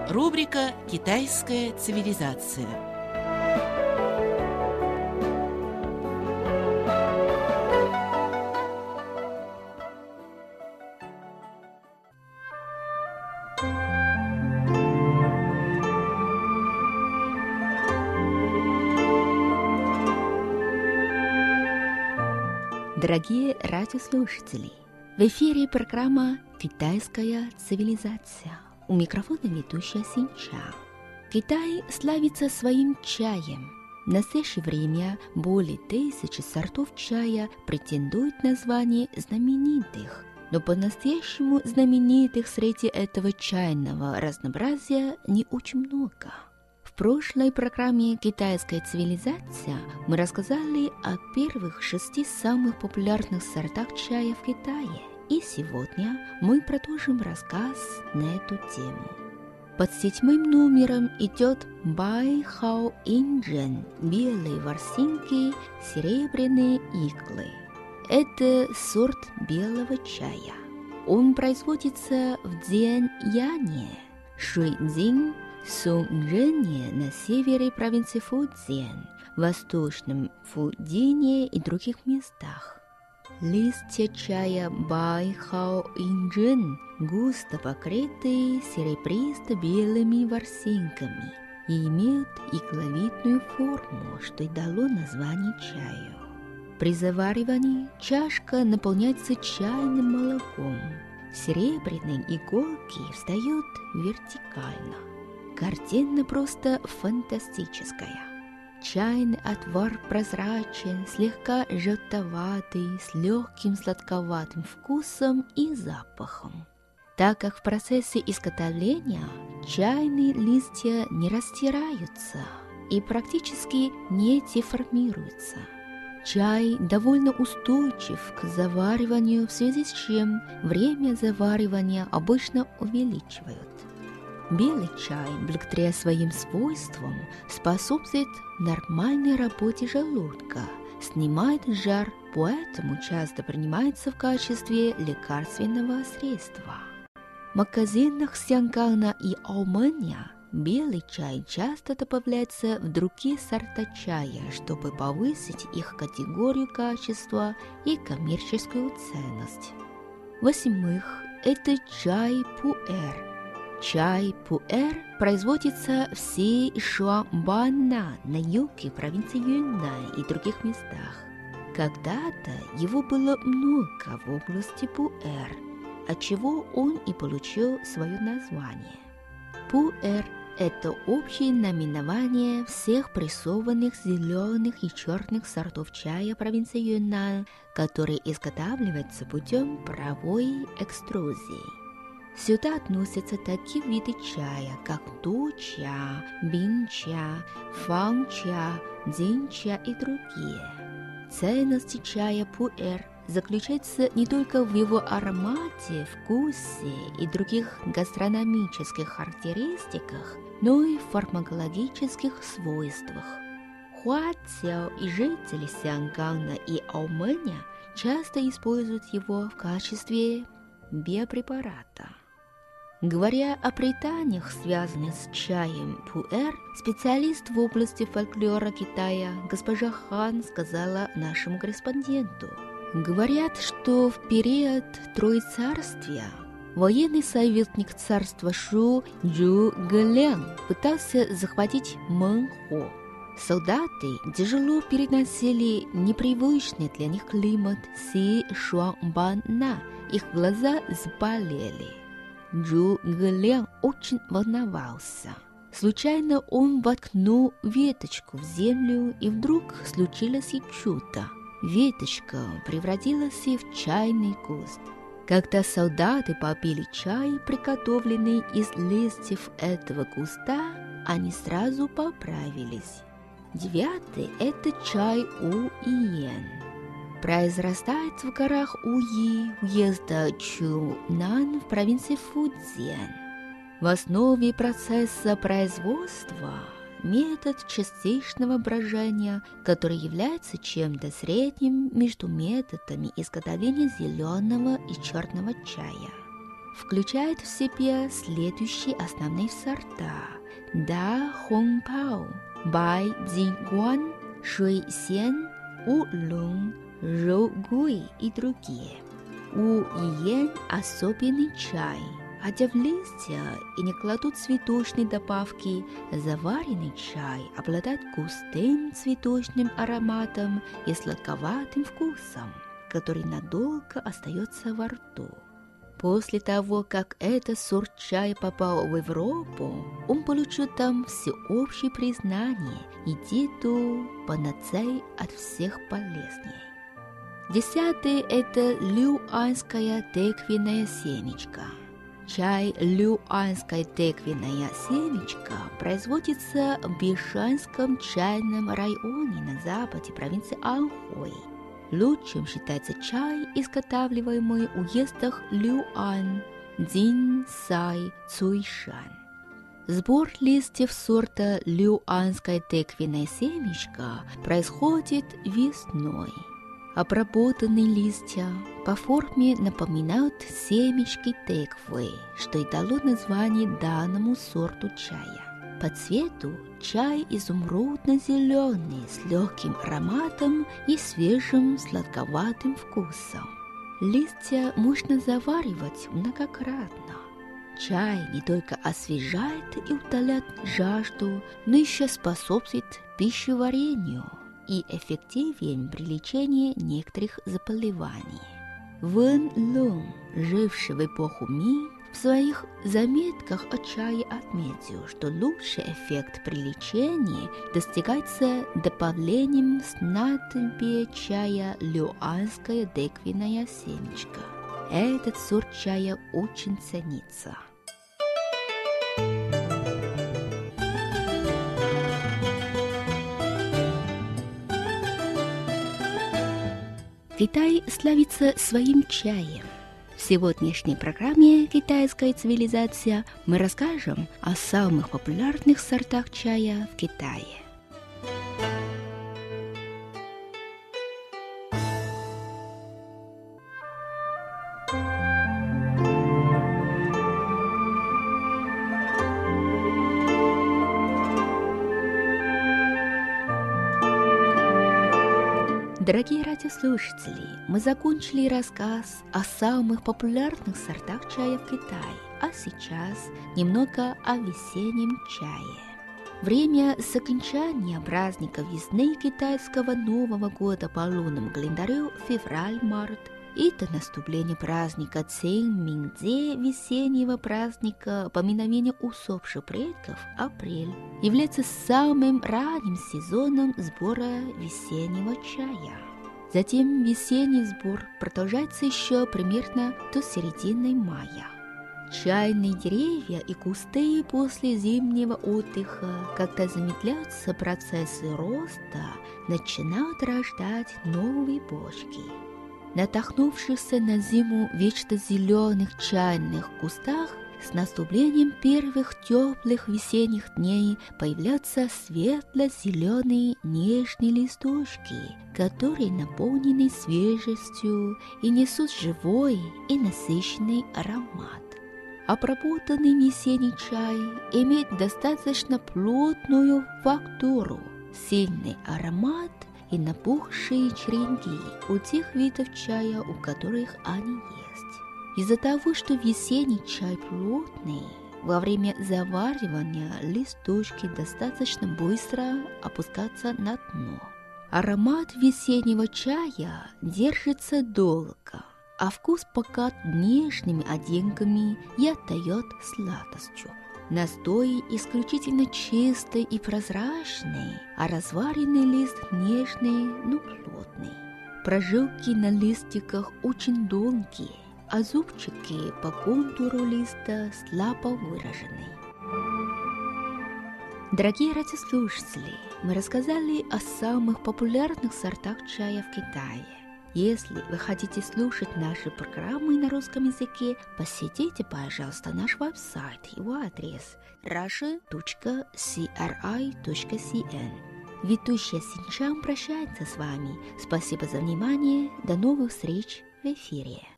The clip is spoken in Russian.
Рубрика «Китайская цивилизация». Дорогие радиослушатели, в эфире программа «Китайская цивилизация». У микрофона ведущая Синча. Китай славится своим чаем. В настоящее время более 1000 сортов чая претендуют на звание знаменитых. Но по-настоящему знаменитых среди этого чайного разнообразия не очень много. В прошлой программе «Китайская цивилизация» мы рассказали о первых 6 самых популярных сортах чая в Китае. И сегодня мы продолжим рассказ на эту тему. Под 7 номером идет Бай Хао Инжен, белые ворсинки, серебряные иглы. Это сорт белого чая. Он производится в Дзяньяне, Шуйцзин, Сунчжэне на севере провинции Фуцзян, восточном Фудине и других местах. Листья чая Бай Хао Инжен густо покрыты серебристо-белыми ворсинками и имеют игловидную форму, что и дало название чаю. При заваривании чашка наполняется чайным молоком. Серебряные иголки встают вертикально. Картина просто фантастическая. Чайный отвар прозрачен, слегка желтоватый, с легким сладковатым вкусом и запахом. Так как в процессе изготовления чайные листья не растираются и практически не деформируются. Чай довольно устойчив к завариванию, в связи с чем время заваривания обычно увеличивают. Белый чай, благодаря своим свойствам, способствует нормальной работе желудка, снимает жар, поэтому часто принимается в качестве лекарственного средства. В магазинах Сянгана и Аумэня белый чай часто добавляется в другие сорта чая, чтобы повысить их категорию качества и коммерческую ценность. Восьмых, это чай пуэр. Чай пуэр производится в Сичуаньбана на юге провинции Юньнань и других местах. Когда-то его было много в области пуэр, отчего он и получил свое название. Пуэр – это общее наименование всех прессованных зеленых и черных сортов чая провинции Юньнань, которые изготавливаются путем паровой экструзии. Сюда относятся такие виды чая, как дуча, бинча, фанча, дзинча и другие. Ценность чая пуэр заключается не только в его аромате, вкусе и других гастрономических характеристиках, но и в фармакологических свойствах. Хуацяо и жители Сянгана и Аумэня часто используют его в качестве биопрепарата. Говоря о преданиях, связанных с чаем пуэр, специалист в области фольклора Китая госпожа Хан сказала нашему корреспонденту: говорят, что в период Троецарствия военный советник царства Шу Джу Гэлян пытался захватить Мэнху. Солдаты тяжело переносили непривычный для них климат Сичуаньбана, их глаза заболели. Джу Гэлян очень волновался. Случайно он воткнул веточку в землю, и вдруг случилось и чудо. Веточка превратилась в чайный куст. Когда солдаты попили чай, приготовленный из листьев этого куста, они сразу поправились. 9. Это чай У-Иен. Произрастает в горах Уи, уезда Чунан в провинции Фуцзян. В основе процесса производства метод частичного брожения, который является чем-то средним между методами изготовления зеленого и черного чая. включает в себя следующие основные сорта: Да Хонг Пао, Бай Цзиньгуан, Шуй Сен, У Лун, Жоу Гуй и другие. У Иен особенный чай, хотя в листья и не кладут цветочные добавки, заваренный чай обладает густым цветочным ароматом и сладковатым вкусом, который надолго остается во рту. После того, как этот сорт чая попал в Европу, он получил там всеобщее признание и титул панацеи от всех болезней. 10. Это люанская тыквенная семечка. Чай люанская тыквенная семечка производится в Бишанском чайном районе на западе провинции Анхой. Лучшим считается чай, изготавливаемый в уездах Люань, Цзинь, Сай, Цуйшань. Сбор листьев сорта люанская тыквенная семечка происходит весной. Обработанные листья по форме напоминают семечки тыквы, что и дало название данному сорту чая. По цвету чай изумрудно-зеленый с легким ароматом и свежим сладковатым вкусом. Листья можно заваривать многократно. Чай не только освежает и утоляет жажду, но еще способствует пищеварению и эффективен при лечении некоторых заболеваний. Вэн Лун, живший в эпоху Ми, в своих заметках о чае отметил, что лучший эффект при лечении достигается добавлением снадобья чая люанская тыквенная семечка. Этот сорт чая очень ценится. Китай славится своим чаем. В сегодняшней программе «Китайская цивилизация» мы расскажем о самых популярных сортах чая в Китае. Дорогие радиослушатели, мы закончили рассказ о самых популярных сортах чая в Китае, а сейчас немного о весеннем чае. Время с окончания праздника весны китайского Нового года по лунному календарю февраль-март и до наступления праздника Цинь-Миндзе, весеннего праздника поминовения усопших предков, апрель, является самым ранним сезоном сбора весеннего чая. Затем весенний сбор продолжается еще примерно до середины мая. Чайные деревья и кусты после зимнего отдыха, когда замедляются процессы роста, начинают рождать новые почки. На отдохнувшихся на зиму вечно зеленых чайных кустах с наступлением первых теплых весенних дней появляются светло-зеленые нежные листочки, которые наполнены свежестью и несут живой и насыщенный аромат. Обработанный весенний чай имеет достаточно плотную фактуру, сильный аромат и набухшие черенки у тех видов чая, у которых они есть. Из-за того, что весенний чай плотный, во время заваривания листочки достаточно быстро опускаются на дно. Аромат весеннего чая держится долго, а вкус покат нежными оттенками и отдает сладостью. Настой исключительно чистый и прозрачный, а разваренный лист нежный, но плотный. Прожилки на листиках очень долгие, а зубчики по контуру листа слабо выражены. Дорогие радиослушатели, мы рассказали о самых популярных сортах чая в Китае. Если вы хотите слушать наши программы на русском языке, посетите, пожалуйста, наш веб-сайт, его адрес russia.cri.cn. Ведущая Синьшан прощается с вами. Спасибо за внимание. До новых встреч в эфире.